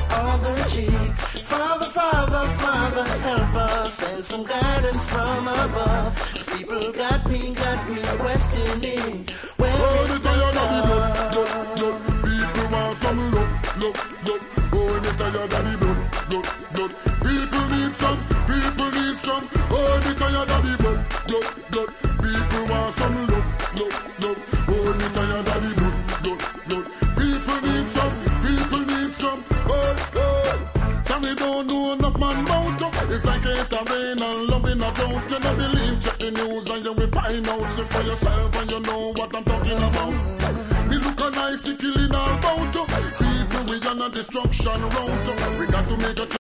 other cheek. Father, Father, Father, help us. Send some guidance from above. These people got me questioning. Where is the love? People want some love. Oh, they tired of the blood. People need some. Oh, they tired of the blood. People want some love. Oh, they tired of the blood. People need some. Oh. Some they don't know enough man about you. It's like it a rain and love in a drought. You don't believe, check the news and you will find out. See for yourself and you know what I'm talking about. Me look a nice killing all about you. People we on a destruction round. We got to make a